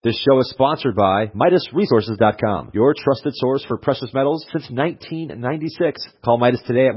This show is sponsored by MidasResources.com, your trusted source for precious metals since 1996. Call Midas today at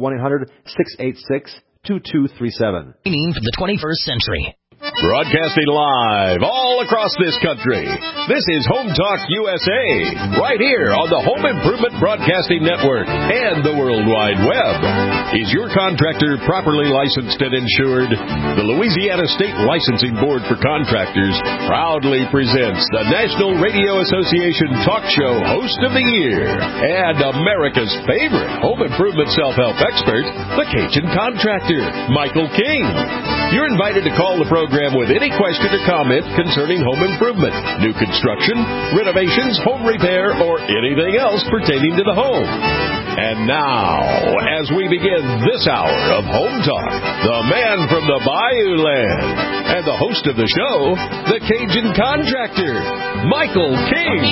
1-800-686-2237. For the 21st century. Broadcasting live all across this country. This is Home Talk USA, right here on the Home Improvement Broadcasting Network and the World Wide Web. Is your contractor properly licensed and insured? The Louisiana State Licensing Board for Contractors proudly presents the National Radio Association Talk Show Host of the Year and America's favorite home improvement self-help expert, the Cajun Contractor, Michael King. You're invited to call the program with any question or comment concerning home improvement, new construction, renovations, home repair, or anything else pertaining to the home. And now, as we begin this hour of Home Talk, the man from the Bayou Land and the host of the show, the Cajun Contractor, Michael King.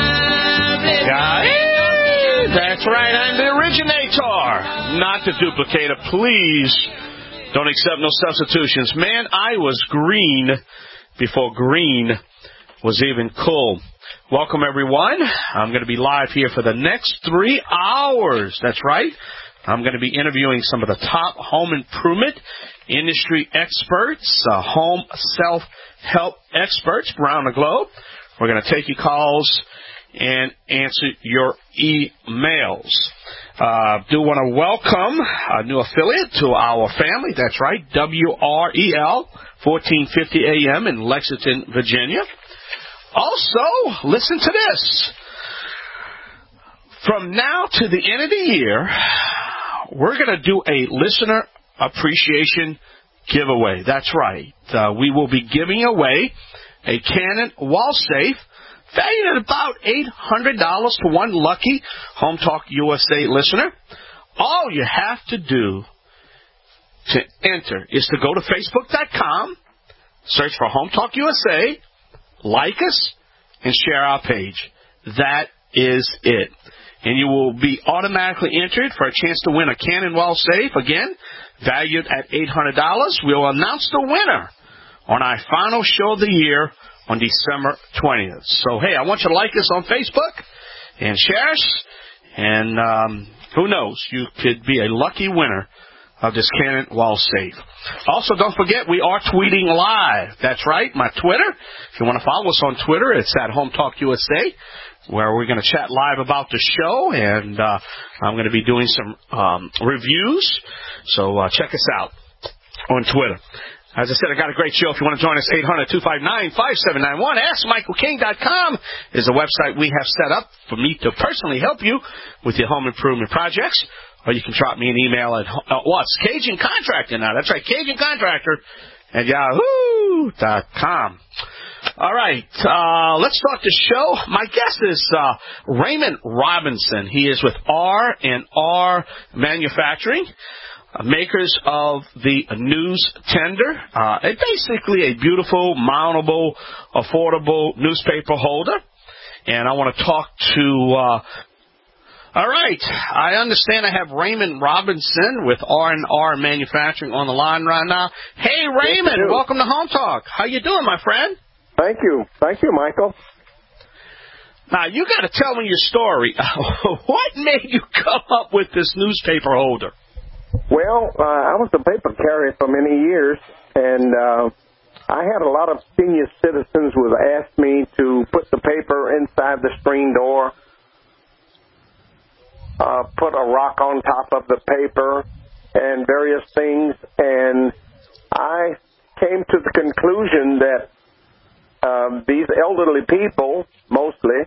That's right, I'm the originator, not the duplicator. Please don't accept no substitutions. Man, I was green before green was even cool. Welcome, everyone. I'm going to be live here for the next 3 hours. That's right. I'm going to be interviewing some of the top home improvement industry experts, home self-help experts around the globe. We're going to take your calls and answer your emails. Do want to welcome a new affiliate to our family. That's right, WREL, 1450 AM in Lexington, Virginia. Also, listen to this. From now to the end of the year, we're going to do a listener appreciation giveaway. That's right. We will be giving away a Canon wall safe valued at about $800 to one lucky Home Talk USA listener. All you have to do to enter is to go to Facebook.com, search for Home Talk USA, like us, and share our page. That is it. And you will be automatically entered for a chance to win a Canon wall safe, again, valued at $800. We'll announce the winner on our final show of the year on December 20th. So, hey, I want you to like us on Facebook and share us. And who knows, you could be a lucky winner of this Canon wall safe. Also, don't forget, we are tweeting live. That's right, my Twitter. If you want to follow us on Twitter, it's at Home Talk USA, where we're going to chat live about the show. And I'm going to be doing some reviews. So check us out on Twitter. As I said, I got a great show. If you want to join us, 800-259-5791. AskMichaelKing.com is a website we have set up for me to personally help you with your home improvement projects. Or you can drop me an email at, it's Cajun Contractor now. That's right, Cajun Contractor at yahoo.com. All right, let's start the show. My guest is Raymond Robinson. He is with R&R Manufacturing, makers of the News Tender, basically a beautiful, mountable, affordable newspaper holder. And I want to talk to... all right, I understand I have Raymond Robinson with R&R Manufacturing on the line right now. Hey, Raymond, welcome to Home Talk. How you doing, my friend? Thank you. Thank you, Michael. Now, you got to tell me your story. What made you come up with this newspaper holder? Well, I was a paper carrier for many years, and I had a lot of senior citizens who asked me to put the paper inside the screen door, put a rock on top of the paper, and various things. And I came to the conclusion that these elderly people, mostly,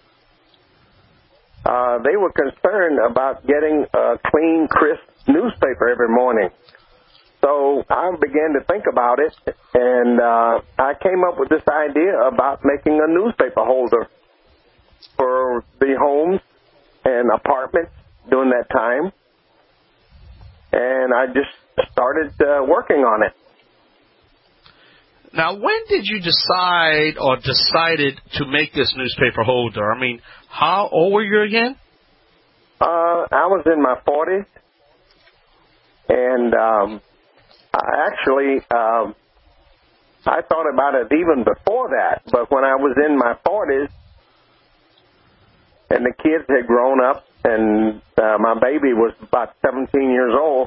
they were concerned about getting a clean, crisp newspaper every morning. So I began to think about it, and I came up with this idea about making a newspaper holder for the homes and apartments during that time. And I just started working on it. Now, when did you decided to make this newspaper holder? I mean, how old were you again? I was in my 40s. And I actually I thought about it even before that. But when I was in my 40s and the kids had grown up and my baby was about 17 years old,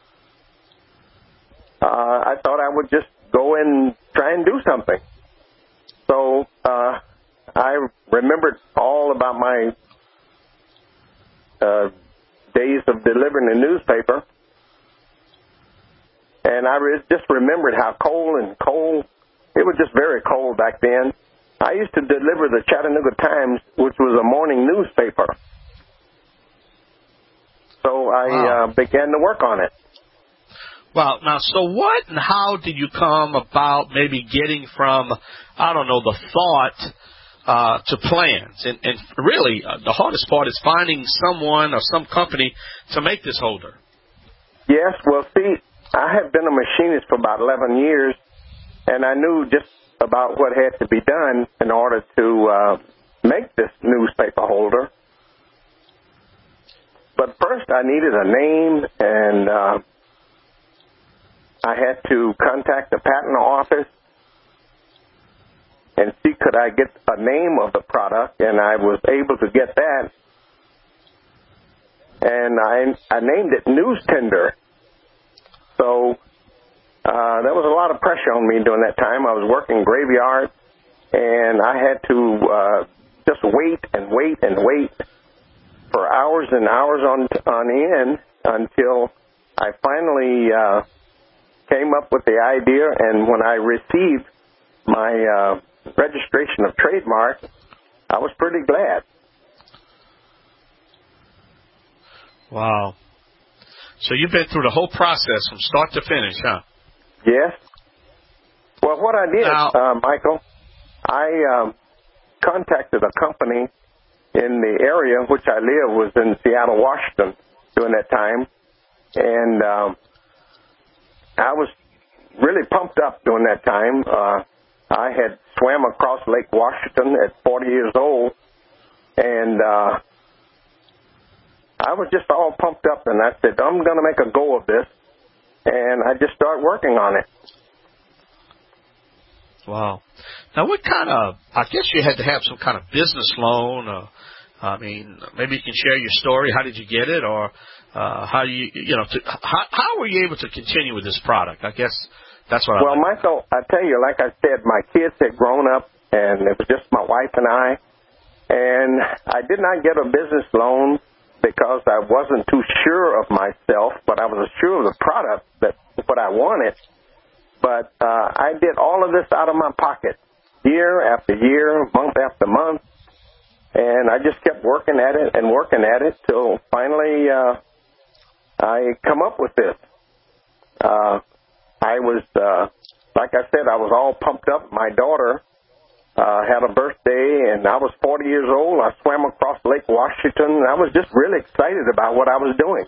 I thought I would just go and try and do something. So I remembered all about my days of delivering the newspaper. And I just remembered how cold, it was just very cold back then. I used to deliver the Chattanooga Times, which was a morning newspaper. So I began to work on it. Well, now, so what and how did you come about maybe getting from, I don't know, the thought to plans? And really, the hardest part is finding someone or some company to make this holder. Yes, well, see, I had been a machinist for about 11 years, and I knew just about what had to be done in order to make this newspaper holder. But first I needed a name, and I had to contact the patent office and see could I get a name of the product, and I was able to get that. And I named it News Tender. So there was a lot of pressure on me during that time. I was working graveyard, and I had to just wait and wait and wait for hours and hours on end until I finally came up with the idea. And when I received my registration of trademark, I was pretty glad. Wow. So you've been through the whole process from start to finish, huh? Yes. Well, what I did, Michael, I contacted a company in the area in which I live, was in Seattle, Washington, during that time. And I was really pumped up during that time. I had swam across Lake Washington at 40 years old, and I was just all pumped up, and I said, I'm going to make a go of this. And I just started working on it. Wow. Now, what kind of, I guess you had to have some kind of business loan. I mean, maybe you can share your story. How did you get it? Or how were you able to continue with this product? I guess that's what Well, Michael, I tell you, like I said, my kids had grown up, and it was just my wife and I. And I did not get a business loan because I wasn't too sure of myself, but I was sure of the product, that what I wanted. But I did all of this out of my pocket, year after year, month after month, and I just kept working at it till finally I come up with this. I was, like I said, I was all pumped up. My daughter had a birthday, and I was 40 years old. I swam across Lake Washington, and I was just really excited about what I was doing.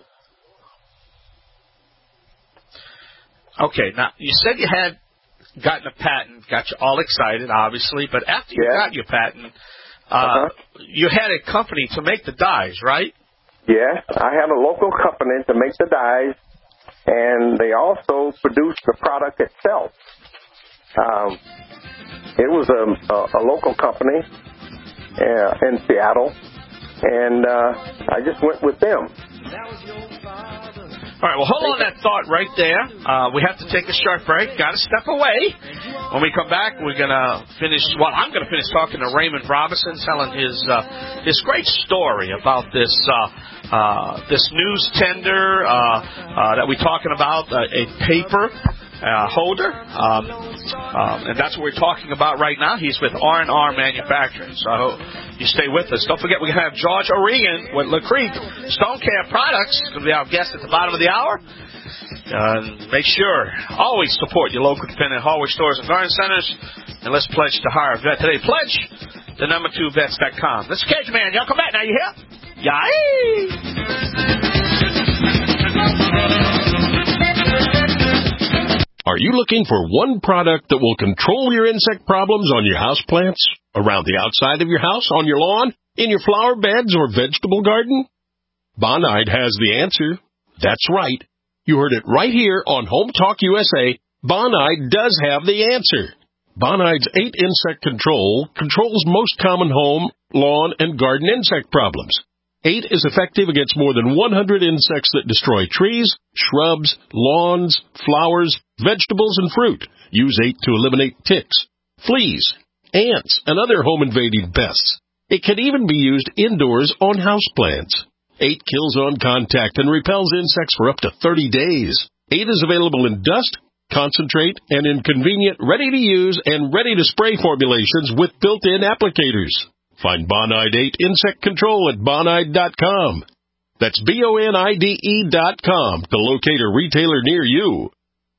Okay, now, you said you had gotten a patent, got you all excited, obviously, but after you got your patent, you had a company to make the dies, right? Yes, I had a local company to make the dies, and they also produced the product itself. It was a local company in Seattle, and I just went with them. All right, well, hold on that thought right there. We have to take a short break. Got to step away. When we come back, we're going to finish, well, I'm going to finish talking to Raymond Robinson, telling his great story about this news tender that we're talking about, a paper holder, and that's what we're talking about right now. He's with R&R Manufacturing, so I hope you stay with us. Don't forget, we're going to have George O'Regan with La Creek Stone Care Products, going to be our guest at the bottom of the hour. Make sure, always support your local independent hardware stores and garden centers, and let's pledge to hire a vet today. Pledge the number2vets.com. This is Cage Man. Y'all come back now, you hear? Yay! Are you looking for one product that will control your insect problems on your house plants, around the outside of your house, on your lawn, in your flower beds or vegetable garden? Bonide has the answer. That's right. You heard it right here on Home Talk USA. Bonide does have the answer. Bonide's 8 Insect Control controls most common home, lawn, and garden insect problems. 8 is effective against more than 100 insects that destroy trees, shrubs, lawns, flowers, vegetables, and fruit. Use 8 to eliminate ticks, fleas, ants, and other home-invading pests. It can even be used indoors on houseplants. 8 kills on contact and repels insects for up to 30 days. 8 is available in dust, concentrate, and in convenient, ready-to-use and ready-to-spray formulations with built-in applicators. Find Bonide 8 Insect Control at Bonide.com. That's BONIDE.com to locate a retailer near you.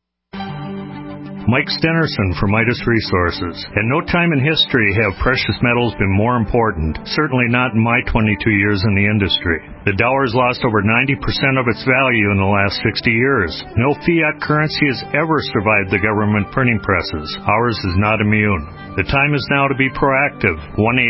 Mike Stenerson for Midas Resources. At no time in history have precious metals been more important, certainly not in my 22 years in the industry. The dollar has lost over 90% of its value in the last 60 years. No fiat currency has ever survived the government printing presses. Ours is not immune. The time is now to be proactive.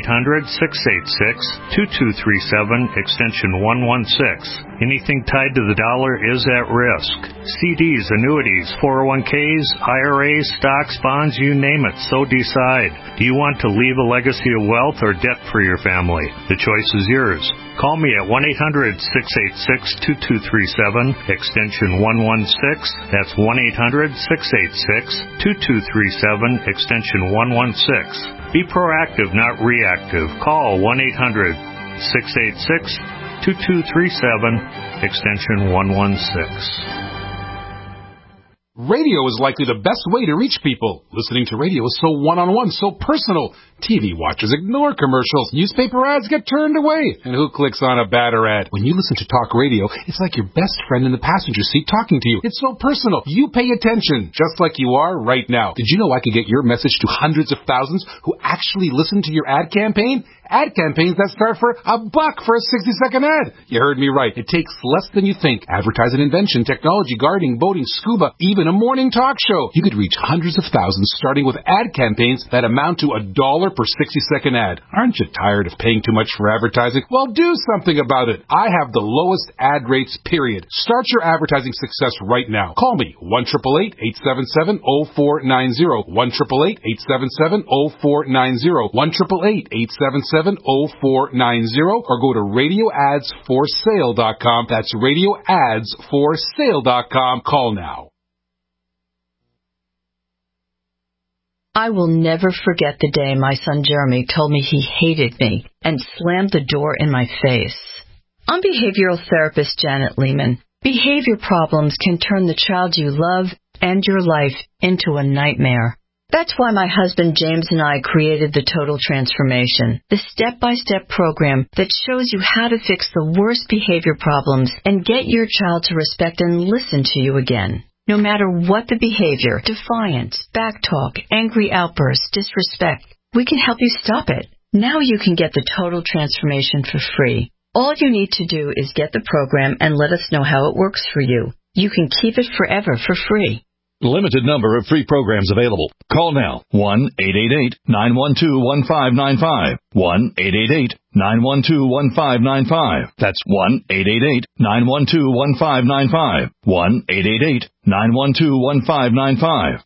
1-800-686-2237, extension 116. Anything tied to the dollar is at risk. CDs, annuities, 401ks, IRAs, stocks, bonds, you name it, so decide. Do you want to leave a legacy of wealth or debt for your family? The choice is yours. Call me at 1-800-686-2237, extension 116. That's 1-800-686-2237, extension 116. Be proactive, not reactive. Call 1-800-686-2237, extension 116. Radio is likely the best way to reach people. Listening to radio is so one-on-one, so personal. TV watchers ignore commercials. Newspaper ads get turned away. And who clicks on a banner ad? When you listen to talk radio, it's like your best friend in the passenger seat talking to you. It's so personal. You pay attention, just like you are right now. Did you know I could get your message to hundreds of thousands who actually listen to your ad campaign? Ad campaigns that start for $1 for a 60-second ad. You heard me right. It takes less than you think. Advertise an invention, technology, gardening, boating, scuba, even a morning talk show. You could reach hundreds of thousands starting with ad campaigns that amount to $1 per 60-second ad. Aren't you tired of paying too much for advertising? Well, do something about it. I have the lowest ad rates, period. Start your advertising success right now. Call me, 1-888-877-0490, 1-888-877-0490, 1-888-877-0490, or go to radioadsforsale.com. That's radioadsforsale.com. Call now. I will never forget the day my son Jeremy told me he hated me and slammed the door in my face. I'm behavioral therapist Janet Lehman. Behavior problems can turn the child you love and your life into a nightmare. That's why my husband James and I created the Total Transformation, the step-by-step program that shows you how to fix the worst behavior problems and get your child to respect and listen to you again. No matter what the behavior, defiance, backtalk, angry outbursts, disrespect, we can help you stop it. Now you can get the Total Transformation for free. All you need to do is get the program and let us know how it works for you. You can keep it forever for free. Limited number of free programs available. Call now. 1-888-912-1595. 1-888-912-1595. That's 1-888-912-1595. 1-888-912-1595.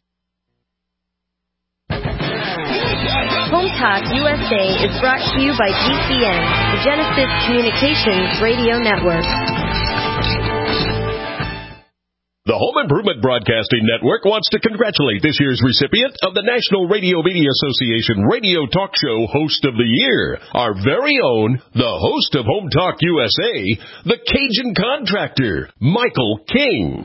Home Talk USA is brought to you by GCN, the Genesis Communications Radio Network. The Home Improvement Broadcasting Network wants to congratulate this year's recipient of the National Radio Media Association Radio Talk Show Host of the Year, our very own, the host of Home Talk USA, the Cajun Contractor, Michael King.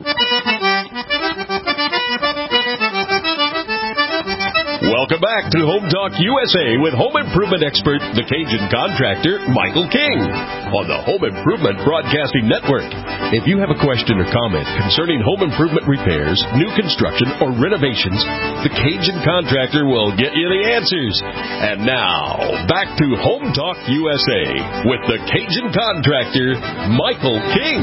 Welcome back to Home Talk USA with home improvement expert, the Cajun Contractor, Michael King, on the Home Improvement Broadcasting Network. If you have a question or comment concerning home improvement repairs, new construction, or renovations, the Cajun Contractor will get you the answers. And now, back to Home Talk USA with the Cajun Contractor, Michael King.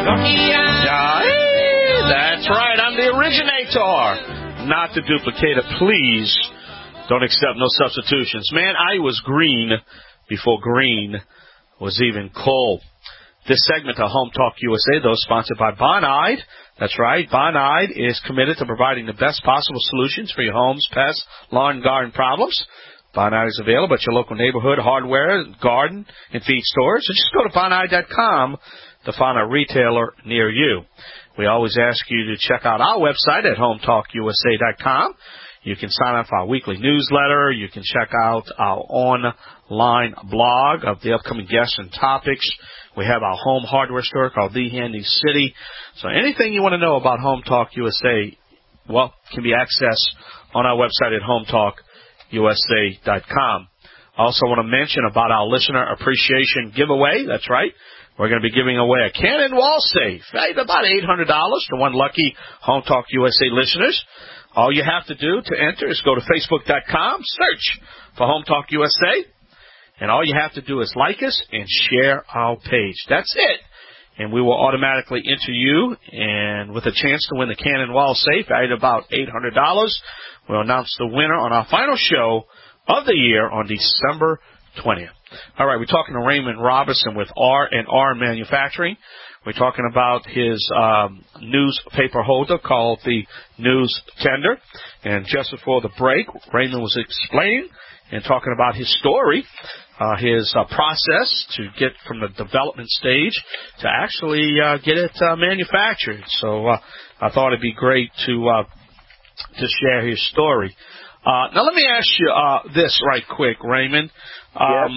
That's right, I'm the originator. Not the duplicator, please. Don't accept no substitutions. Man, I was green before green was even cool. this segment of Home Talk USA, though, sponsored by Bonide. That's right. Bonide is committed to providing the best possible solutions for your home's pest, lawn, and garden problems. Bonide is available at your local neighborhood hardware, garden, and feed stores. So just go to Bonide.com to find a retailer near you. We always ask you to check out our website at HomeTalkUSA.com. You can sign up for our weekly newsletter. You can check out our online blog of the upcoming guests and topics. We have our home hardware store called The Handy City. So anything you want to know about Home Talk USA, well, can be accessed on our website at HomeTalkUSA.com. I also want to mention about our listener appreciation giveaway. That's right. We're going to be giving away a Canon wall safe, about $800 to one lucky Home Talk USA listeners. All you have to do to enter is go to Facebook.com, search for Home Talk USA, and all you have to do is like us and share our page. That's it. And we will automatically enter you, and with a chance to win the Canon wall safe at about $800, we'll announce the winner on our final show of the year on December 20th. All right, we're talking to Raymond Robinson with R&R Manufacturing. We're talking about his newspaper holder called the News Tender. And just before the break, Raymond was explaining and talking about his story, his process to get from the development stage to actually get it manufactured. So I thought it'd be great to share his story. Now, let me ask you this right quick, Raymond. Yes.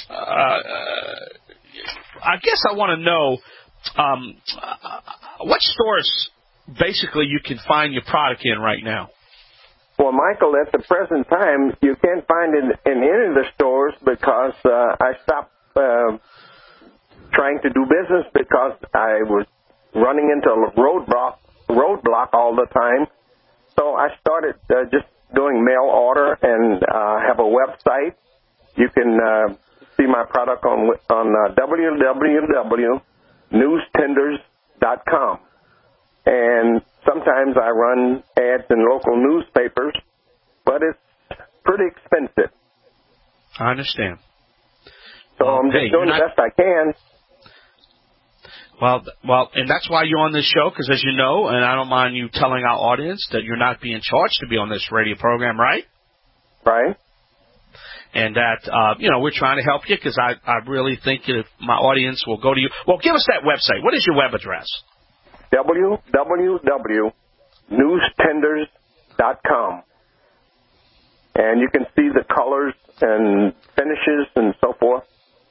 I guess I want to know what stores basically you can find your product in right now. Well, Michael, at the present time, you can't find it in any of the stores because I stopped trying to do business because I was running into a roadblock all the time. So I started just doing mail order and have a website. You can see my product on www.newstenders.com. And sometimes I run ads in local newspapers, but it's pretty expensive. I understand. So I'm just doing the best I can. Well, and that's why you're on this show, because as you know, and I don't mind you telling our audience that you're not being charged to be on this radio program, right? Right. And that, we're trying to help you because I really think if my audience will go to you. Well, give us that website. What is your web address? www.newstenders.com. And you can see the colors and finishes and so forth.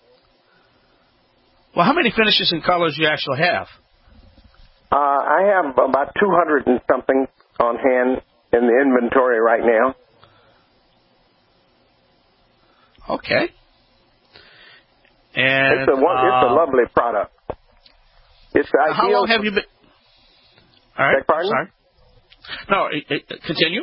Well, how many finishes and colors do you actually have? I have about 200 and something on hand in the inventory right now. Okay. And it's a lovely product. It's ideal. How long have you been? All right. Pardon? Sorry. No, continue.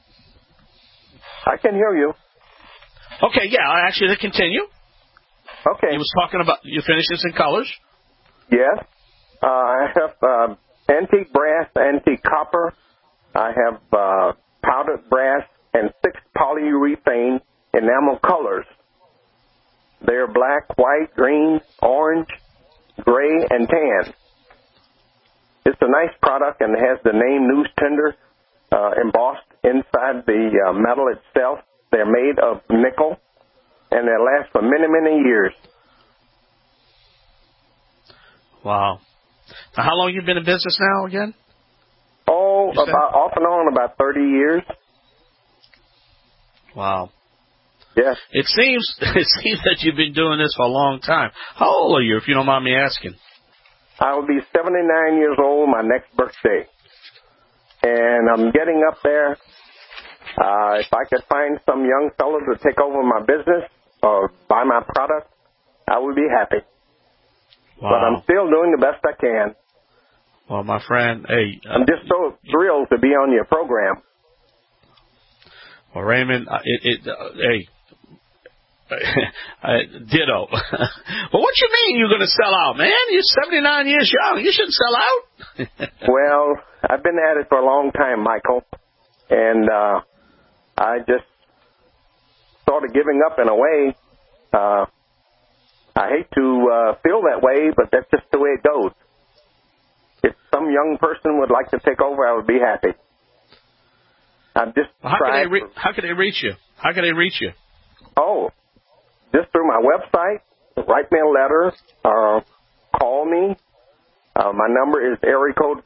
I can hear you. Okay, yeah, actually, to continue. Okay. He was talking about your finishes and colors. Yes. I have antique brass, antique copper. I have powdered brass and 6 polyurethane enamel colors. They are black, white, green, orange, gray, and tan. It's a nice product and it has the name News Tender embossed inside the metal itself. They're made of nickel, and they last for many, many years. Wow. Now, how long have you been in business now again? Oh, off and on about 30 years. Wow. Yes. It seems that you've been doing this for a long time. How old are you, if you don't mind me asking? I will be 79 years old my next birthday. And I'm getting up there. If I could find some young fellow to take over my business or buy my product, I would be happy. Wow. But I'm still doing the best I can. Well, my friend, hey. I'm just so thrilled to be on your program. Well, Raymond, hey. Ditto. Well, what you mean you're going to sell out, man? You're 79 years young. You shouldn't sell out. Well, I've been at it for a long time, Michael. And I just sort of giving up in a way. I hate to feel that way, but that's just the way it goes. If some young person would like to take over, I would be happy. I'm just How can they reach you? How can they reach you? Oh, just through my website, write me a letter, call me. My number is area code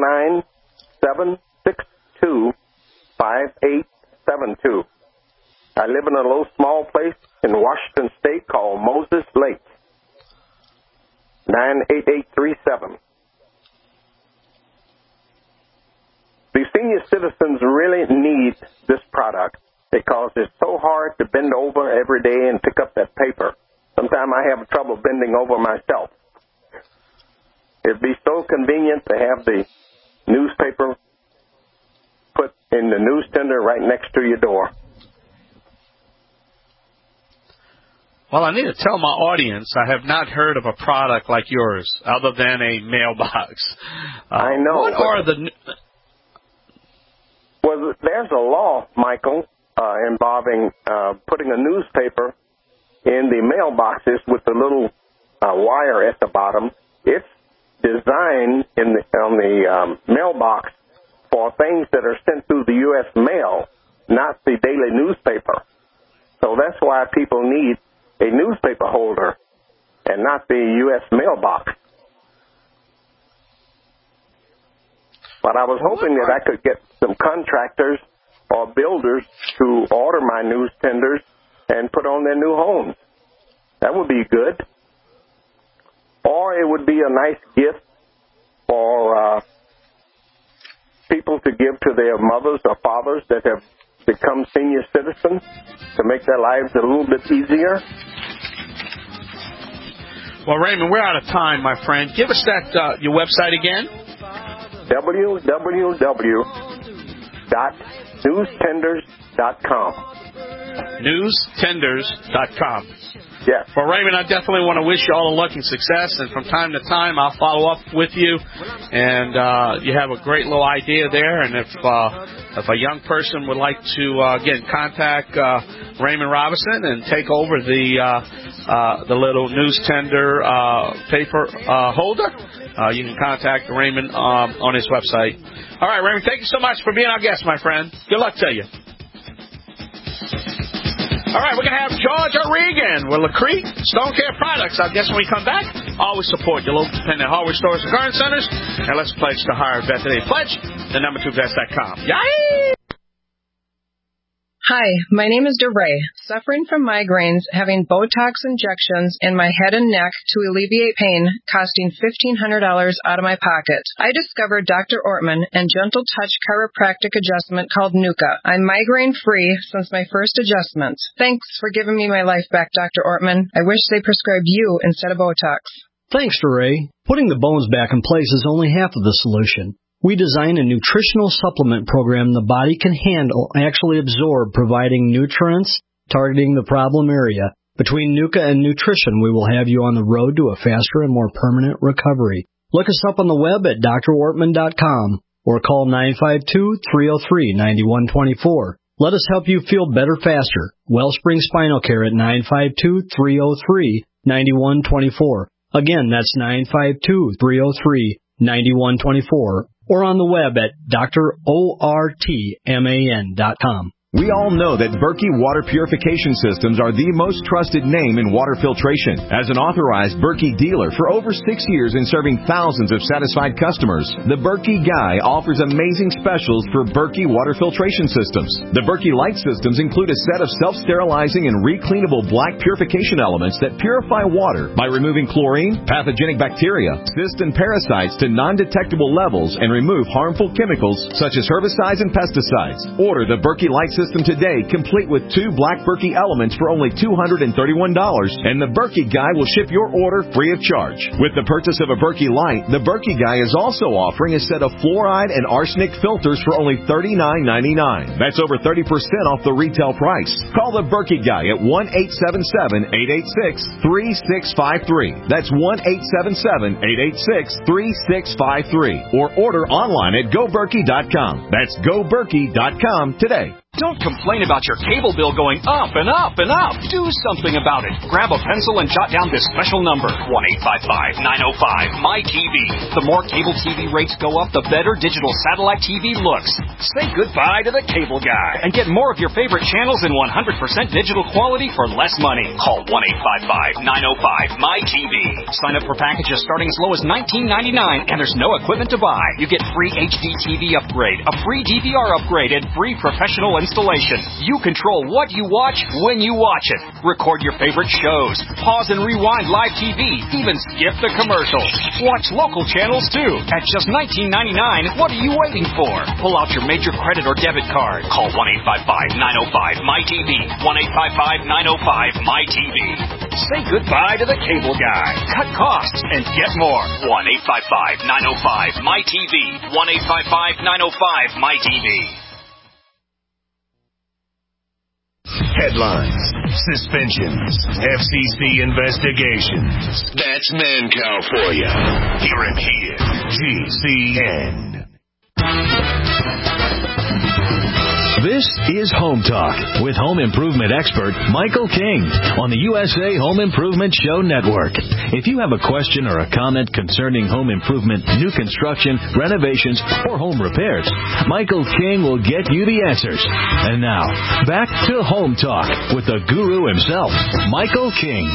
509-762-5872. I live in a little small place in Washington State called Moses Lake, 98837. The senior citizens really need this product because it's so hard to bend over every day and pick up that paper. Sometimes I have trouble bending over myself. It'd be so convenient to have the newspaper put in the news tender right next to your door. Well, I need to tell my audience I have not heard of a product like yours other than a mailbox. I know. What are the... Well, there's a law, Michael, involving putting a newspaper in the mailboxes with the little wire at the bottom. It's designed on the mailbox for things that are sent through the U.S. mail, not the daily newspaper. So that's why people need a newspaper holder and not the U.S. mailbox. But I was hoping that I could get some contractors or builders to order my news tenders and put on their new homes. That would be good. Or it would be a nice gift for people to give to their mothers or fathers that have become senior citizens to make their lives a little bit easier. Well, Raymond, we're out of time, my friend. Give us that your website again. www.newstenders.com. Newstenders.com. Yes. Well, Raymond, I definitely want to wish you all the luck and success, and from time to time I'll follow up with you, and you have a great little idea there, and if a young person would like to, again, contact Raymond Robinson and take over the little news tender paper holder, you can contact Raymond on his website. All right, Raymond, thank you so much for being our guest, my friend. Good luck to you. All right, we're going to have George O'Regan with LaCrete Stone Care Products. I guess when we come back, always support your local independent hardware stores and garden centers. And let's pledge to hire a vet today. Pledge, the number2vets.com. Yay! Hi, my name is DeRay. Suffering from migraines, having Botox injections in my head and neck to alleviate pain, costing $1,500 out of my pocket. I discovered Dr. Ortman and Gentle Touch chiropractic adjustment called Nuka. I'm migraine-free since my first adjustment. Thanks for giving me my life back, Dr. Ortman. I wish they prescribed you instead of Botox. Thanks, DeRay. Putting the bones back in place is only half of the solution. We design a nutritional supplement program the body can handle, actually absorb, providing nutrients, targeting the problem area. Between Nuka and nutrition, we will have you on the road to a faster and more permanent recovery. Look us up on the web at drortman.com or call 952-303-9124. Let us help you feel better faster. Wellspring Spinal Care at 952-303-9124. Again, that's 952-303-9124. Or on the web at drortman.com. We all know that Berkey Water Purification Systems are the most trusted name in water filtration. As an authorized Berkey dealer for over 6 years and serving thousands of satisfied customers, the Berkey Guy offers amazing specials for Berkey water filtration systems. The Berkey Light systems include a set of self-sterilizing and recleanable black purification elements that purify water by removing chlorine, pathogenic bacteria, cysts, and parasites to non-detectable levels and remove harmful chemicals such as herbicides and pesticides. Order the Berkey Light system today, complete with 2 black Berkey elements for only $231, and the Berkey Guy will ship your order free of charge. With the purchase of a Berkey Light, the Berkey Guy is also offering a set of fluoride and arsenic filters for only $39.99. That's over 30% off the retail price. Call the Berkey Guy at 1-877-886-3653. That's 1-877-886-3653. Or order online at GoBerkey.com. That's GoBerkey.com today. Don't complain about your cable bill going up and up and up. Do something about it. Grab a pencil and jot down this special number, 1-855-905-MY-TV. The more cable TV rates go up, the better digital satellite TV looks. Say goodbye to the cable guy and get more of your favorite channels in 100% digital quality for less money. Call 1-855-905-MY-TV. Sign up for packages starting as low as $19.99, and there's no equipment to buy. You get free HD TV upgrade, a free DVR upgrade, and free professional installation. You control what you watch when you watch it. Record your favorite shows. Pause and rewind live TV. Even skip the commercials. Watch local channels too. At just $19.99, what are you waiting for? Pull out your major credit or debit card. Call 1-855-905-MY-TV. 1-855-905-MY-TV. Say goodbye to the cable guy. Cut costs and get more. 1-855-905-MY-TV. 1-855-905-MY-TV. Headlines, suspensions, FCC investigations. That's Mancow for you. Hear him here. GCN. This is Home Talk with home improvement expert Michael King on the USA Home Improvement Show Network. If you have a question or a comment concerning home improvement, new construction, renovations, or home repairs, Michael King will get you the answers. And now, back to Home Talk with the guru himself, Michael King.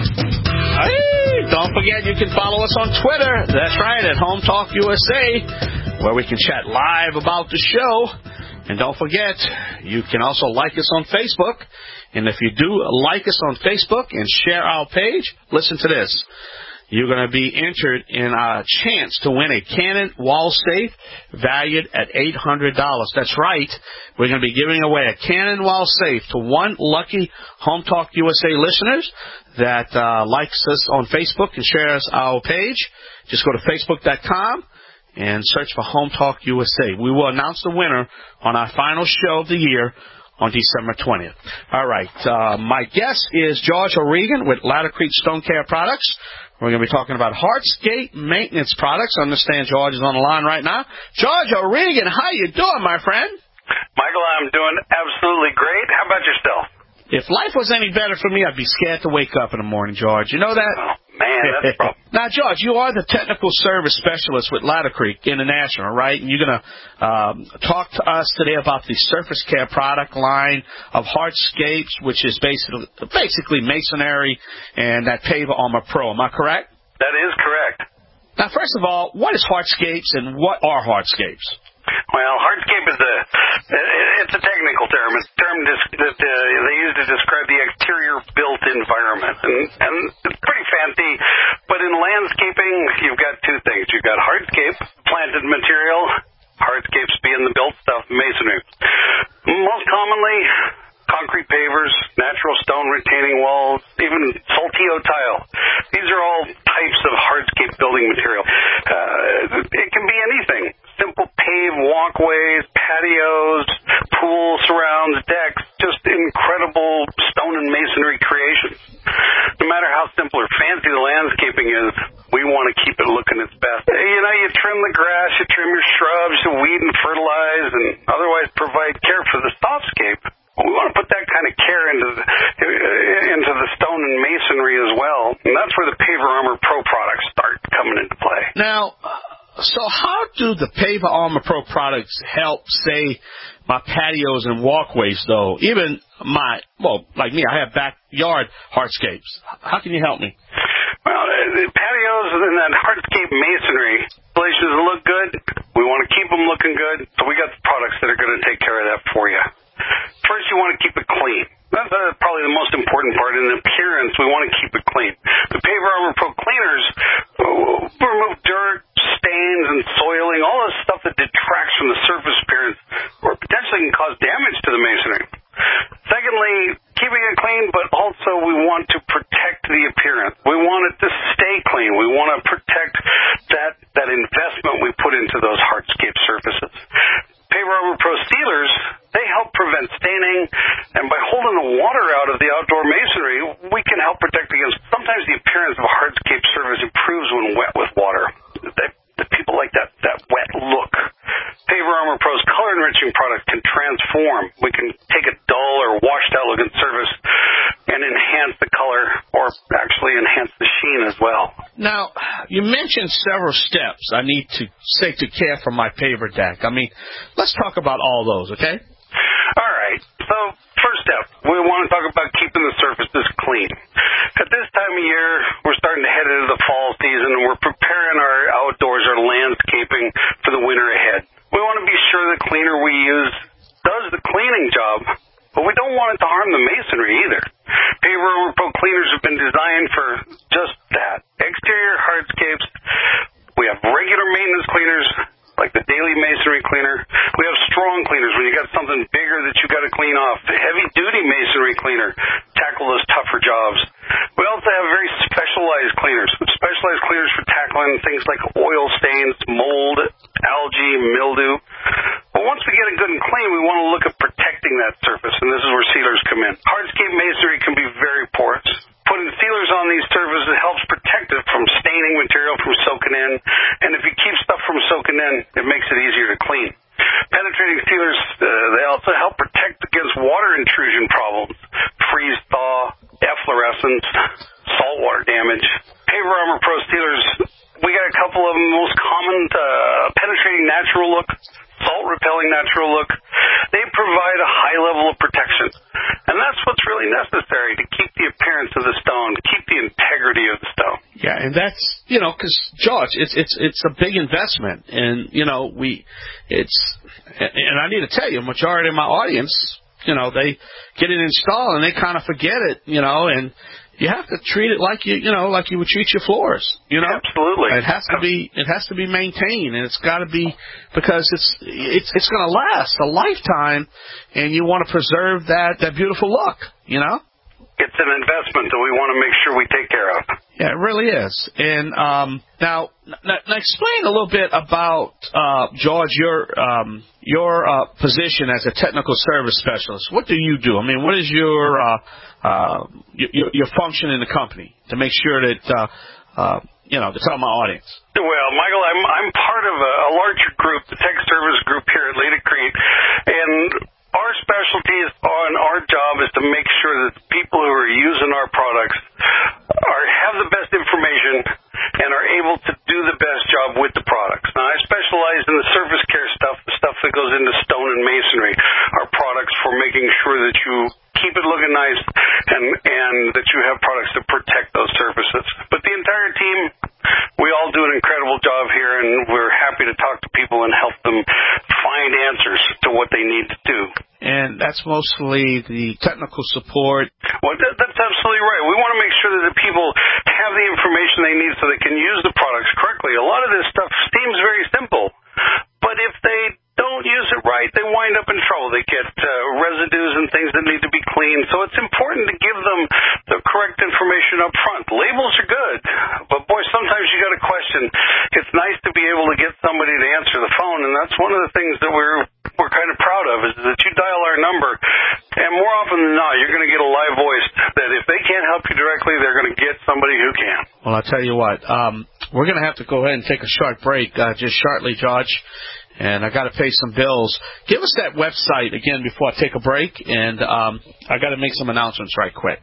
Hey, don't forget you can follow us on Twitter. That's right, at Home Talk USA, where we can chat live about the show. And don't forget, you can also like us on Facebook. And if you do like us on Facebook and share our page, listen to this. You're going to be entered in a chance to win a Canon wall safe valued at $800. That's right. We're going to be giving away a Canon wall safe to one lucky Home Talk USA listeners that likes us on Facebook and shares our page. Just go to Facebook.com. and search for Home Talk USA. We will announce the winner on our final show of the year on December 20th. All right. My guest is George O'Regan with Ladder Creek Stone Care Products. We're going to be talking about hardscape maintenance products. I understand George is on the line right now. George O'Regan, how you doing, my friend? Michael, I'm doing absolutely great. How about yourself? If life was any better for me, I'd be scared to wake up in the morning, George. You know that? Oh, man, that's a problem. Now, George, you are the technical service specialist with Ladder Creek International, right? And you're going to talk to us today about the Surface Care product line of hardscapes, which is basically masonry and that Paver Armor Pro. Am I correct? That is correct. Now, first of all, what is hardscapes and what are hardscapes? Well, hardscape is it's a technical term. It's a term that they use to describe the exterior built environment. And it's pretty fancy. But in landscaping, you've got two things. You've got hardscape, planted material, hardscapes being the built stuff, masonry. Most commonly, concrete pavers, natural stone retaining walls, even saltillo tile. These are all types of hardscape building material. It can be anything. Simple paved walkways, patios, pool surrounds, decks, just incredible stone and masonry creations. No matter how simple or fancy the landscaping is, we want to keep it looking its best. You know, you trim the grass, you trim your shrubs, you weed and fertilize, and otherwise provide care for the softscape. We want to put that kind of care into the stone and masonry as well. And that's where the Paver Armor Pro products start coming into play. Now, so how do the Paver Armor Pro products help, say, my patios and walkways, though? Even like me, I have backyard hardscapes. How can you help me? Well, the patios and that hardscape masonry installations look good. We want to keep them looking good. So we got the products that are going to take care of that for you. First, you want to keep it clean. That's probably the most important part. In appearance, we want to keep it clean. The Paver Armor Pro cleaners remove dirt, stains, and soiling, all this stuff that detracts from the surface appearance or potentially can cause damage to the masonry. Secondly, keeping it clean, but also we want to protect the appearance. We want it to stay clean. We want to protect that investment we put into those hardscape surfaces. Paver Armor Pro sealers, they help prevent staining, and by holding the water out of the outdoor masonry, we can help protect against sometimes the appearance of a hardscape surface improves when wet with water. The people like that wet look. Paver Armor Pro's color enriching product can transform. We can actually enhance the sheen as well. Now, you mentioned several steps I need to take to care for my paver deck. I mean, let's talk about all those, okay? All right. So, first step, we want to talk about keeping the surfaces clean. At this time of year, we're starting to head into the fall season, and we're preparing our outdoors, our landscaping for the winter ahead. We want to be sure the cleaner we use does the cleaning job, but we don't want it to harm the masonry either. Paver Armor Pro cleaners have been designed for just that. Exterior hardscapes. We have regular maintenance cleaners, like the daily masonry cleaner. We have strong cleaners when you got something bigger that you got to clean off. The heavy-duty masonry cleaner, tackle those tougher jobs. We also have very specialized cleaners for tackling things like oil stains, mold, algae, mildew. But once we get it good and clean, we want to look at protecting that surface, and this is where sealers come in. Hardscape masonry can be very porous. Putting sealers on these surfaces helps protect it from staining material from soaking in, and if you keep stuff from soaking in, it makes it easier to clean. Penetrating sealers, they also help protect against water intrusion problems, freeze-thaw, efflorescence, saltwater damage. Paver Armor Pro sealers, we got a couple of them. Most common, penetrating natural look, salt-repelling natural look. They provide a high level of protection. And that's what's really necessary to keep the appearance of the stone, keep the integrity of the stone. Yeah, and that's, because, George, it's a big investment. And, and I need to tell you, majority of my audience, they get it installed and they kind of forget it, and you have to treat it like you would treat your floors, Absolutely. It has to be maintained, and it's got to be, because it's going to last a lifetime, and you want to preserve that beautiful look, It's an investment that we want to make sure we take care of. Yeah, it really is. And now explain a little bit about George, your position as a technical service specialist. What do you do? I mean, what is your function in the company to make sure that to tell my audience? Well, Michael, I'm part of a larger group, the Tech Service Group here at Leda Creek, and our specialty on our job is to make sure that the people who are using our products have the best information and are able to do the best job with the products. Now, I specialize in the surface care stuff, the stuff that goes into stone and masonry, our products for making sure that you keep it looking nice and that you have products to protect those surfaces. But the entire team, we all do an incredible job here, and we're happy to talk to people and help them find answers to what they need to do. And that's mostly the technical support. Well, that's absolutely right. We want to make sure that the people have the information they need so they can use the products correctly. A lot of this stuff seems very simple, but if they don't use it right, they wind up in trouble. They get residues and things that need to be cleaned. So it's important to give them the correct information up front. Labels are good, but boy, sometimes you got to question. It's nice to be able to get somebody to answer the phone, and that's one of the things that we're kind of proud of, is that you dial our number, and more often than not, you're going to get a live voice that if they can't help you directly, they're going to get somebody who can. Well, I'll tell you what, we're going to have to go ahead and take a short break just shortly, George. And I got to pay some bills. Give us that website again before I take a break, and I got to make some announcements right quick.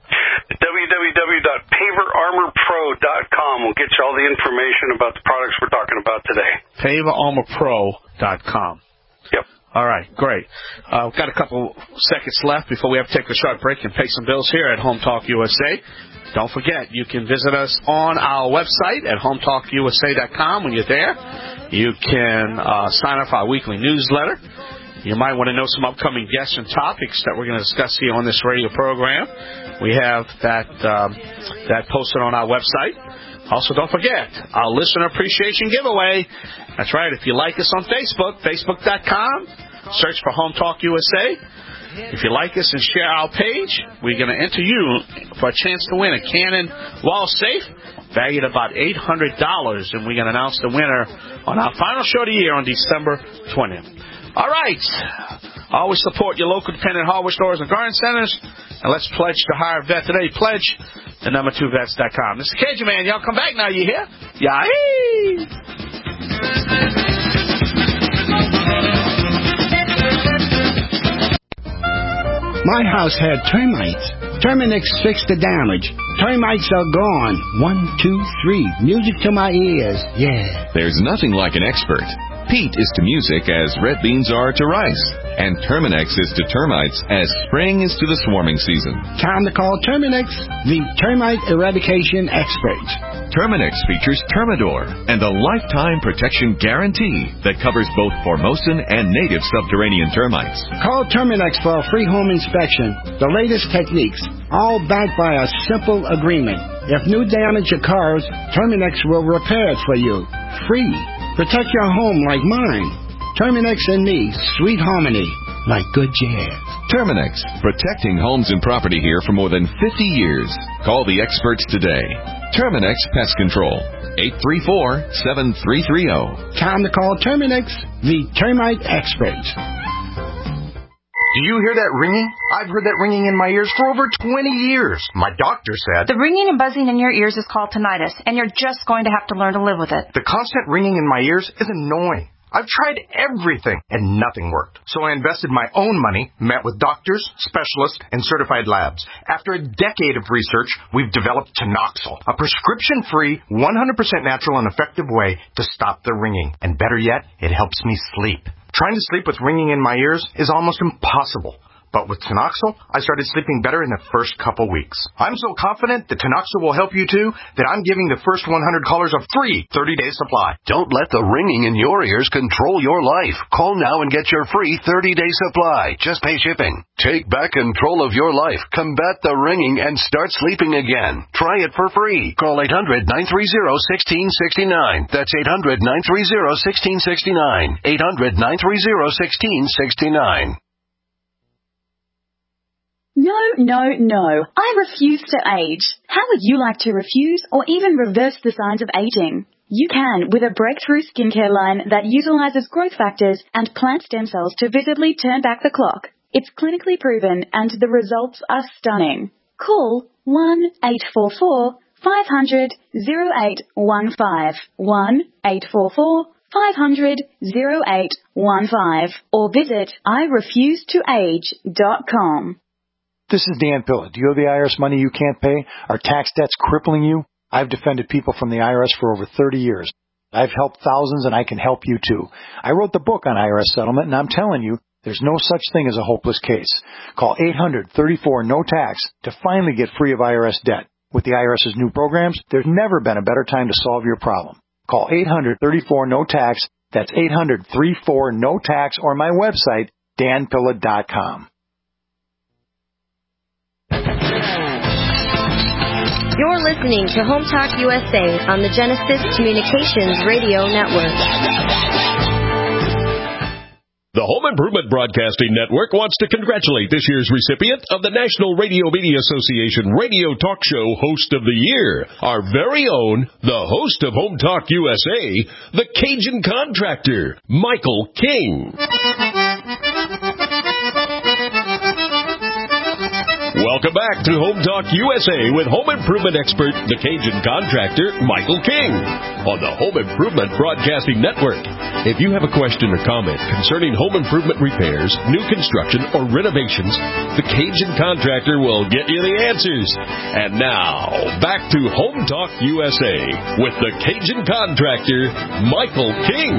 www.paverarmorpro.com will get you all the information about the products we're talking about today. paverarmorpro.com. Yep. All right, great. We've got a couple seconds left before we have to take a short break and pay some bills here at Home Talk USA. Don't forget, you can visit us on our website at hometalkusa.com. When you're there, you can sign up for our weekly newsletter. You might want to know some upcoming guests and topics that we're going to discuss here on this radio program. We have that posted on our website. Also, don't forget, our listener appreciation giveaway. That's right. If you like us on Facebook, facebook.com, search for Home Talk USA. If you like us and share our page, we're going to enter you for a chance to win a Canon wall safe valued at about $800, and we're going to announce the winner on our final show of the year on December 20th. All right. Always support your local independent hardware stores and garden centers, and let's pledge to hire a vet today. Pledge to number2vets.com. Mr. Cajun Man, y'all come back now, you hear? Yahee! My house had termites. Terminix fixed the damage. termites are gone. 1, 2, 3. Music to my ears. Yeah. There's nothing like an expert. Peat is to music as red beans are to rice. And Terminex is to termites as spring is to the swarming season. Time to call Terminex, the termite eradication expert. Terminex features Termidor and a lifetime protection guarantee that covers both Formosan and native subterranean termites. Call Terminex for a free home inspection. The latest techniques, all backed by a simple agreement. If new damage occurs, Terminex will repair it for you. Free. Protect your home like mine. Terminex and me, sweet harmony, like good jazz. Terminex, protecting homes and property here for more than 50 years. Call the experts today. Terminex Pest Control, 834-7330. Time to call Terminex, the termite expert. Do you hear that ringing? I've heard that ringing in my ears for over 20 years. My doctor said... The ringing and buzzing in your ears is called tinnitus, and you're just going to have to learn to live with it. The constant ringing in my ears is annoying. I've tried everything, and nothing worked. So I invested my own money, met with doctors, specialists, and certified labs. After a decade of research, we've developed Tinoxil, a prescription-free, 100% natural and effective way to stop the ringing. And better yet, it helps me sleep. Trying to sleep with ringing in my ears is almost impossible. But with Tinoxil, I started sleeping better in the first couple weeks. I'm so confident that Tinoxil will help you too that I'm giving the first 100 callers a free 30-day supply. Don't let the ringing in your ears control your life. Call now and get your free 30-day supply. Just pay shipping. Take back control of your life. Combat the ringing and start sleeping again. Try it for free. Call 800-930-1669. That's 800-930-1669. 800-930-1669. No, no, no. I refuse to age. How would you like to refuse or even reverse the signs of aging? You can with a breakthrough skincare line that utilizes growth factors and plant stem cells to visibly turn back the clock. It's clinically proven and the results are stunning. Call 1-844-500-0815. 1-844-500-0815 or visit IRefuseToAge.com. This is Dan Pilla. Do you owe the IRS money you can't pay? Are tax debts crippling you? I've defended people from the IRS for over 30 years. I've helped thousands, and I can help you too. I wrote the book on IRS settlement, and I'm telling you, there's no such thing as a hopeless case. Call 800-34-NO-TAX to finally get free of IRS debt. With the IRS's new programs, there's never been a better time to solve your problem. Call 800-34-NO-TAX. That's 800-34-NO-TAX, or my website, danpilla.com. You're listening to Home Talk USA on the Genesis Communications Radio Network. The Home Improvement Broadcasting Network wants to congratulate this year's recipient of the National Radio Media Association Radio Talk Show Host of the Year, our very own, the host of Home Talk USA, the Cajun Contractor, Michael King. Welcome back to Home Talk USA with home improvement expert, the Cajun Contractor, Michael King, on the Home Improvement Broadcasting Network. If you have a question or comment concerning home improvement repairs, new construction, or renovations, the Cajun Contractor will get you the answers. And now, back to Home Talk USA with the Cajun Contractor, Michael King.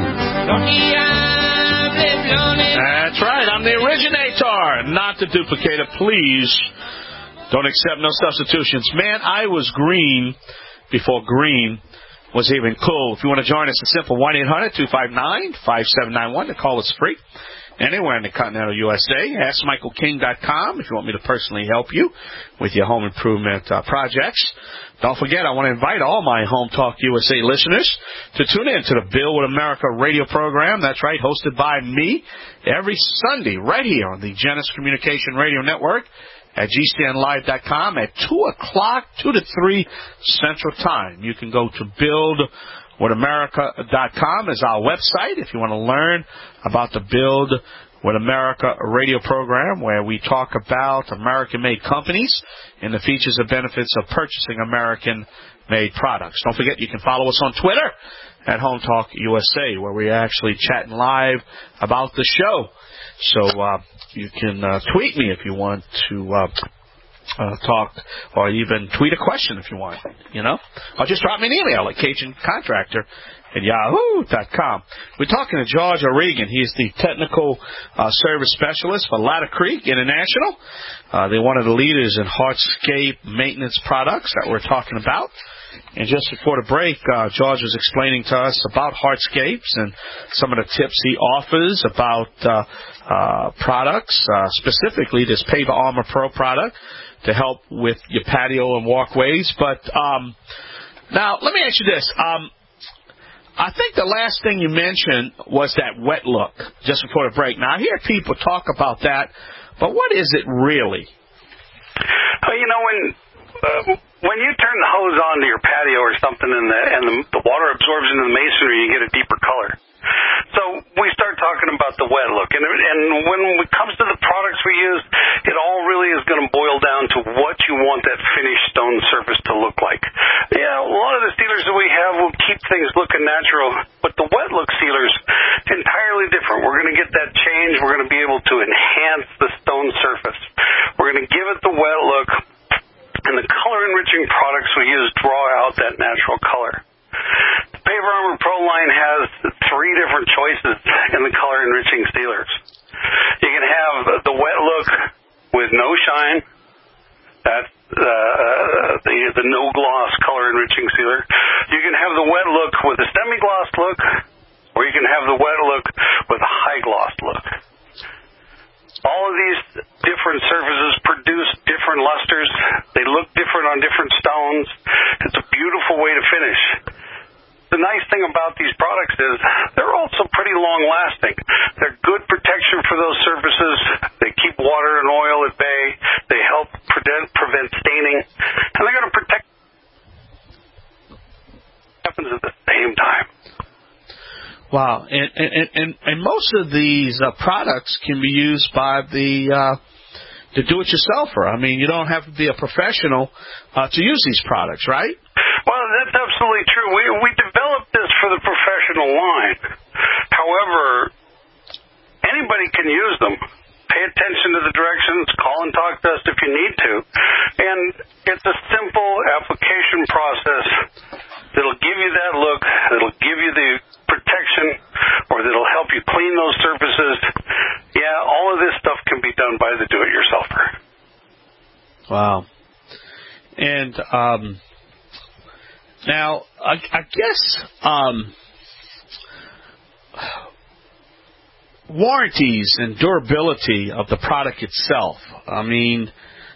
That's right. I'm the originator, not the duplicator. Please don't accept no substitutions. Man, I was green before green was even cool. If you want to join us, it's simple. 1-800-259-5791. The call is free. Anywhere in the continental USA. AskMichaelKing.com if you want me to personally help you with your home improvement projects. Don't forget, I want to invite all my Home Talk USA listeners to tune in to the Build with America radio program. That's right, hosted by me every Sunday right here on the Genesis Communication Radio Network at GCNlive.com at 2 o'clock, 2 to 3 Central Time. You can go to buildwithamerica.com as our website if you want to learn about the Build with America radio program, where we talk about American-made companies and the features and benefits of purchasing American-made products. Don't forget, you can follow us on Twitter at Home Talk USA, where we're actually chatting live about the show. So you can tweet me if you want to talk or even tweet a question if you want, or just drop me an email at CajunContractor@yahoo.com. We're talking to George O'Regan. He's the technical service specialist for Ladder Creek International. They're one of the leaders in hardscape maintenance products that we're talking about. And just before the break, George was explaining to us about hardscapes and some of the tips he offers about products, specifically this Paver Armor Pro product to help with your patio and walkways. But now, let me ask you this. I think the last thing you mentioned was that wet look just before the break. Now, I hear people talk about that, but what is it really? When you turn the hose onto your patio or something and the water absorbs into the masonry, you get a deeper color. So we start talking about the wet look. And when it comes to the products we use, it all really is going to boil down to what you want that finished stone surface to look like. Yeah, a lot of the sealers that we have will keep things looking natural, but the wet look sealers, entirely different. We're going to get that change. We're going to be able to enhance the stone surface. We're going to give it the wet look. And the color-enriching products we use draw out that natural color. The Paver Armor Pro line has 3 different choices in the color-enriching sealers. You can have the wet look with no shine. That's the no-gloss color-enriching sealer. You can have the wet look with a semi-gloss look, or you can have the wet look with a high-gloss look. All of these different surfaces produce different lusters. They look different on different stones. It's a beautiful way to finish. The nice thing about these products is they're also pretty long-lasting. They're good protection for those surfaces. They keep water and oil at bay. They help prevent staining. And they're going to protect happens at the same time. Wow, and most of these products can be used by the do-it-yourselfer. I mean, you don't have to be a professional to use these products, right? Well, that's absolutely true. We developed this for the professional line. However, anybody can use them. Pay attention to the directions. Call and talk to us if you need to. And it's a simple application process that'll give you that look, that'll give you the protection, or that'll help you clean those surfaces. Yeah, all of this stuff can be done by the do-it-yourselfer. Wow. And now, I guess warranties and durability of the product itself. I mean,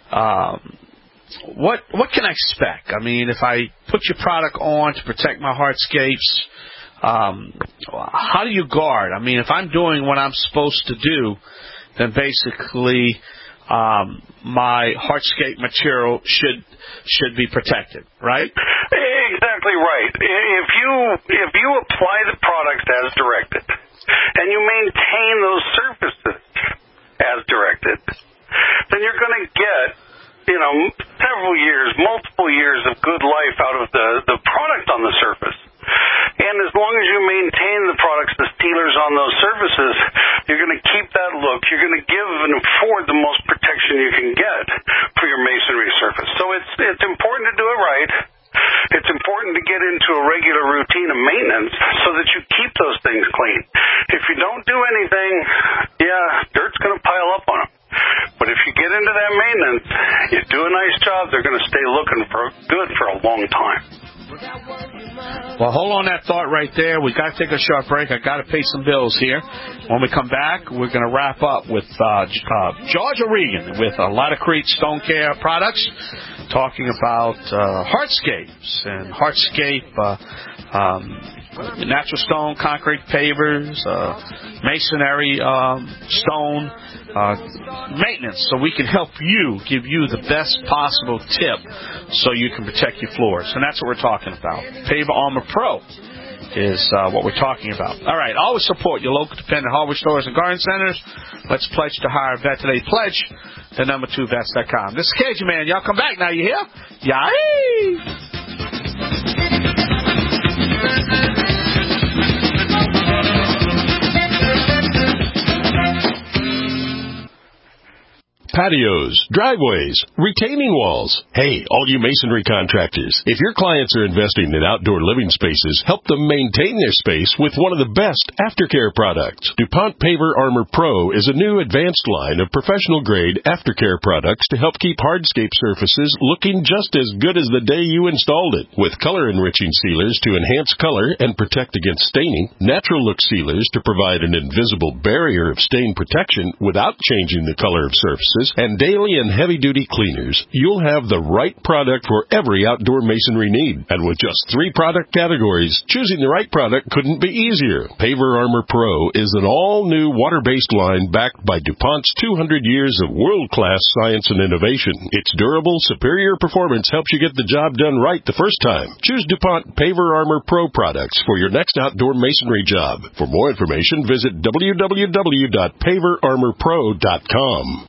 what can I expect? I mean, if I put your product on to protect my hardscapes, how do you guard? I mean, if I'm doing what I'm supposed to do, then basically my hardscape material should be protected, right? Exactly right. If you apply the products as directed, and you maintain those surfaces as directed, then you're going to get, several years, multiple years of good life out of the product on the surface. And as long as you maintain the products, the sealers on those surfaces, you're going to keep that look. You're going to give and afford the most protection you can get for your masonry surface. So it's important to do it right. It's important to get into a regular routine of maintenance so that you keep those things clean. If you don't do anything, dirt's going to pile up on them. But if you get into that maintenance, you do a nice job, they're going to stay looking good for a long time. Well, hold on that thought right there. We've got to take a short break. I've got to pay some bills here. When we come back, we're going to wrap up with George O'Regan with Ladder Creek Stone Care Products, talking about hardscapes and hardscape natural stone, concrete pavers, masonry stone maintenance, so we can help you, give you the best possible tip so you can protect your floors. And that's what we're talking about. Paver Armor Pro is what we're talking about. All right, always support your local dependent hardware stores and garden centers. Let's pledge to hire a vet today. Pledge to number2vets.com. This is Cajun Man. Y'all come back now, you hear? Yay! patios, driveways, retaining walls. Hey, all you masonry contractors, if your clients are investing in outdoor living spaces, help them maintain their space with one of the best aftercare products. DuPont Paver Armor Pro is a new advanced line of professional-grade aftercare products to help keep hardscape surfaces looking just as good as the day you installed it. With color-enriching sealers to enhance color and protect against staining, natural look sealers to provide an invisible barrier of stain protection without changing the color of surfaces, and daily and heavy-duty cleaners, you'll have the right product for every outdoor masonry need. And with just 3 product categories, choosing the right product couldn't be easier. Paver Armor Pro is an all-new water-based line backed by DuPont's 200 years of world-class science and innovation. Its durable, superior performance helps you get the job done right the first time. Choose DuPont Paver Armor Pro products for your next outdoor masonry job. For more information, visit www.paverarmorpro.com.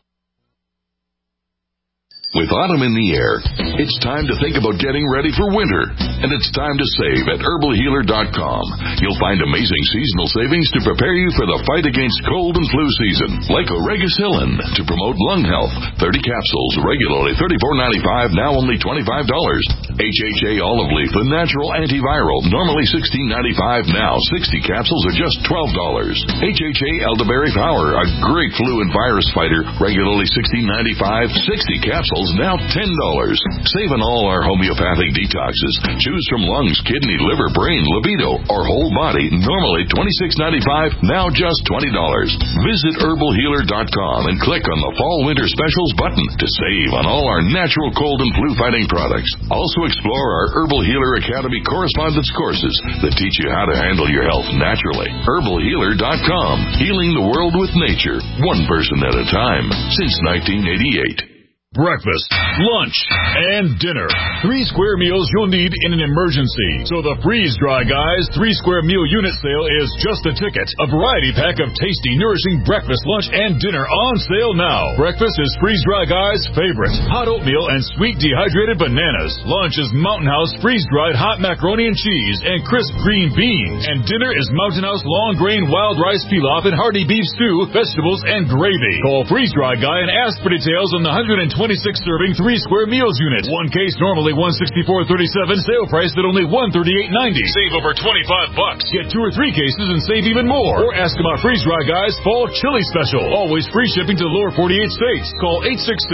With autumn in the air, it's time to think about getting ready for winter. And it's time to save at herbalhealer.com. You'll find amazing seasonal savings to prepare you for the fight against cold and flu season. Like Oregacillin to promote lung health. 30 capsules, regularly $34.95, now only $25. HHA olive leaf, the natural antiviral, normally $16.95, now 60 capsules are just $12. HHA elderberry power, a great flu and virus fighter, regularly $16.95, 60 capsules now $10. Save on all our homeopathic detoxes. Choose from lungs, kidney, liver, brain, libido, or whole body, normally $26.95, now just $20. Visit herbalhealer.com and click on the Fall Winter Specials button to save on all our natural cold and flu fighting products. Also explore our Herbal Healer Academy correspondence courses that teach you how to handle your health naturally. herbalhealer.com. Healing the world with nature, one person at a time, since 1988. Breakfast, lunch, and dinner. 3 square meals you'll need in an emergency. So the Freeze Dry Guys 3 square meal unit sale is just a ticket. A variety pack of tasty, nourishing breakfast, lunch, and dinner on sale now. Breakfast is Freeze Dry Guys' favorite. Hot oatmeal and sweet dehydrated bananas. Lunch is Mountain House freeze-dried hot macaroni and cheese and crisp green beans. And dinner is Mountain House long grain wild rice pilaf and hearty beef stew, vegetables, and gravy. Call Freeze Dry Guy and ask for details on the 126-serving 3 square meals unit. One case normally $164.37. Sale price at only $138.90. Save over $25. Get 2 or 3 cases and save even more. Or ask about Freeze Dry Guys Fall Chili Special. Always free shipping to the lower 48 states. Call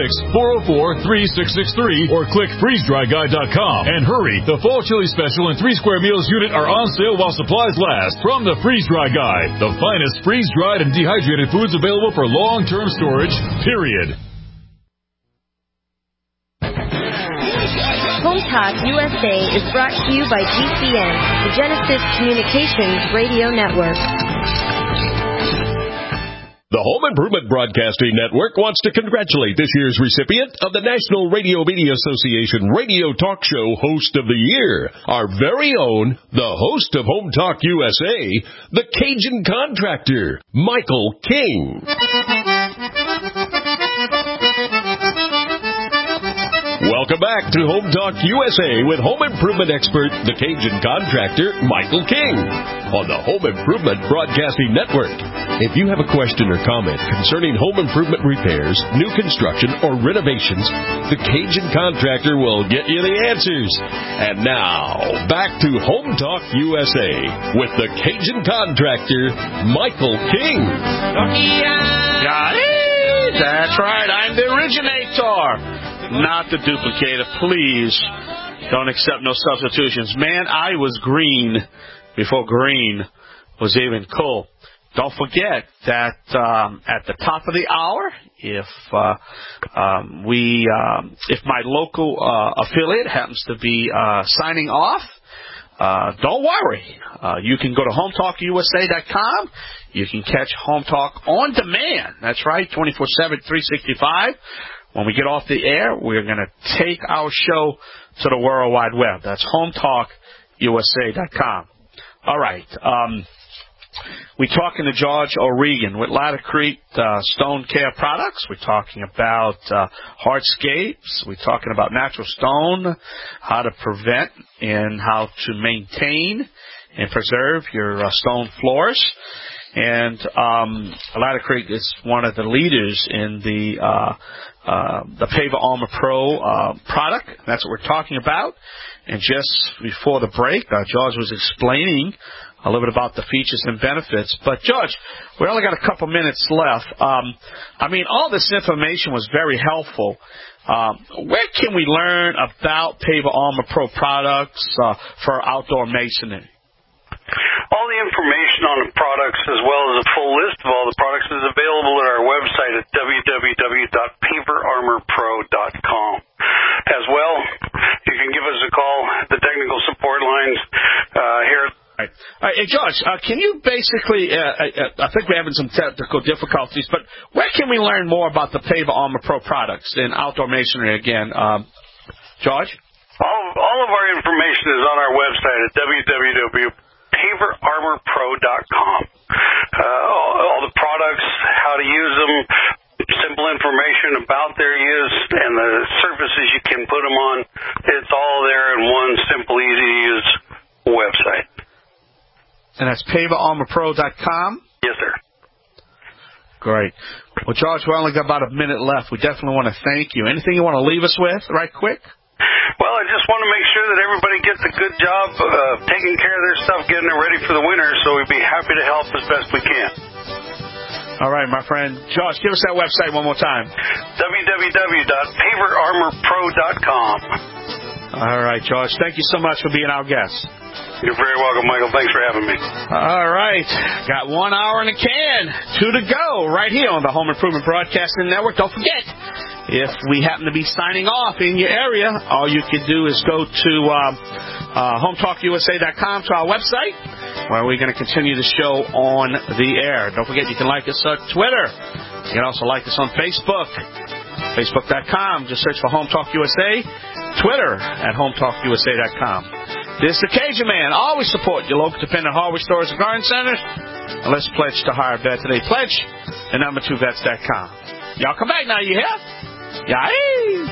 866-404-3663 or click freezedryguy.com. And hurry, the Fall Chili Special and 3 square meals unit are on sale while supplies last. From the Freeze Dry Guy, the finest freeze-dried and dehydrated foods available for long-term storage, period. Home Talk USA is brought to you by GCN, the Genesis Communications Radio Network. The Home Improvement Broadcasting Network wants to congratulate this year's recipient of the National Radio Media Association Radio Talk Show Host of the Year, our very own, the host of Home Talk USA, the Cajun Contractor, Michael King. Welcome back to Home Talk USA with home improvement expert, the Cajun Contractor, Michael King, on the Home Improvement Broadcasting Network. If you have a question or comment concerning home improvement repairs, new construction, or renovations, the Cajun Contractor will get you the answers. And now, back to Home Talk USA with the Cajun Contractor, Michael King. That's right, I'm the originator. Not the duplicator. Please don't accept no substitutions. Man, I was green before green was even cool. Don't forget that at the top of the hour, if my local affiliate happens to be signing off, don't worry. You can go to HomeTalkUSA.com. You can catch Home Talk on demand. That's right, 24/7, 365. When we get off the air, we're going to take our show to the World Wide Web. That's HomeTalkUSA.com. All right. We're talking to George O'Regan with Ladder Creek Stone Care Products. We're talking about hardscapes. We're talking about natural stone, how to prevent and how to maintain and preserve your stone floors. And Ladder Creek is one of the leaders in the Pava Armor Pro product. That's what we're talking about. And just before the break, George was explaining a little bit about the features and benefits. But, George, we only got a couple minutes left. All this information was very helpful. Where can we learn about Pava Armor Pro products for outdoor masonry? All the information on the products, as well as a full list of all the products, is available at our website at www.paverarmorpro.com. As well, you can give us a call at the technical support lines here. All right. Hey, George, can you basically, I think we're having some technical difficulties, but where can we learn more about the Pava Armor Pro products in outdoor masonry again? George? All of our information is on our website at www.paverarmorpro.com. All the products, how to use them, simple information about their use, and the surfaces you can put them on. It's all there in one simple, easy-to-use website. And that's PavaArmorPro.com? Yes, sir. Great. Well, George, we only got about a minute left. We definitely want to thank you. Anything you want to leave us with right quick? Well, I just want to make sure that everybody gets a good job taking care of their stuff, getting it ready for the winter, so we'd be happy to help as best we can. All right, my friend. George, give us that website one more time. www.PaverArmorPro.com. All right, George. Thank you so much for being our guest. You're very welcome, Michael. Thanks for having me. All right. Got 1 hour in the can. 2 to go right here on the Home Improvement Broadcasting Network. Don't forget, if we happen to be signing off in your area, all you can do is go to HometalkUSA.com, to our website, where we're going to continue the show on the air. Don't forget, you can like us on Twitter. You can also like us on Facebook. Facebook.com. Just search for Home Talk USA. Twitter at HometalkUSA.com. This is the Cajun Man. Always support your local dependent hardware stores and garden centers. And let's pledge to hire a vet today. Pledge at number2vets.com. Y'all come back now, you hear? Yay!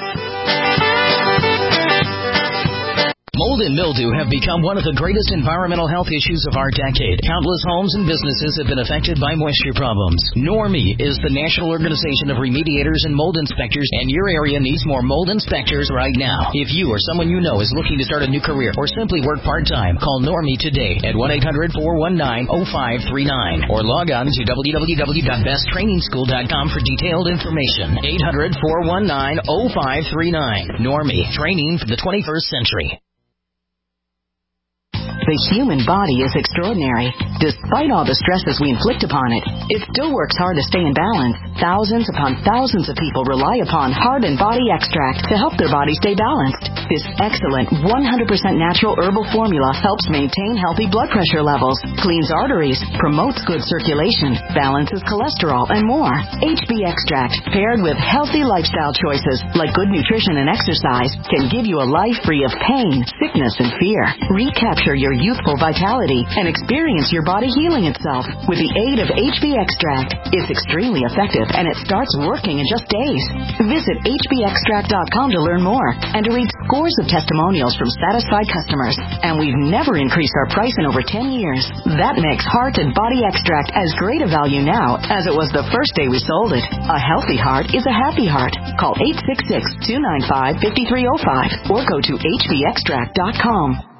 Mold and mildew have become one of the greatest environmental health issues of our decade. Countless homes and businesses have been affected by moisture problems. NORMI is the National Organization of Remediators and Mold Inspectors, and your area needs more mold inspectors right now. If you or someone you know is looking to start a new career or simply work part-time, call NORMI today at 1-800-419-0539 or log on to www.besttrainingschool.com for detailed information. 800-419-0539. NORMI, training for the 21st century. The human body is extraordinary. Despite all the stresses we inflict upon it, it still works hard to stay in balance. Thousands upon thousands of people rely upon Heart and Body Extract to help their body stay balanced. This excellent 100% natural herbal formula helps maintain healthy blood pressure levels, cleans arteries, promotes good circulation, balances cholesterol, and more. HB Extract, paired with healthy lifestyle choices like good nutrition and exercise, can give you a life free of pain, sickness, and fear. Recapture your youthful vitality and experience your body healing itself with the aid of HB Extract. It's extremely effective and it starts working in just days. Visit hbextract.com to learn more and to read scores of testimonials from satisfied customers. And we've never increased our price in over 10 years. That makes Heart and Body Extract as great a value now as it was the first day we sold it. A healthy heart is a happy heart. Call 866-295-5305 or go to hbextract.com.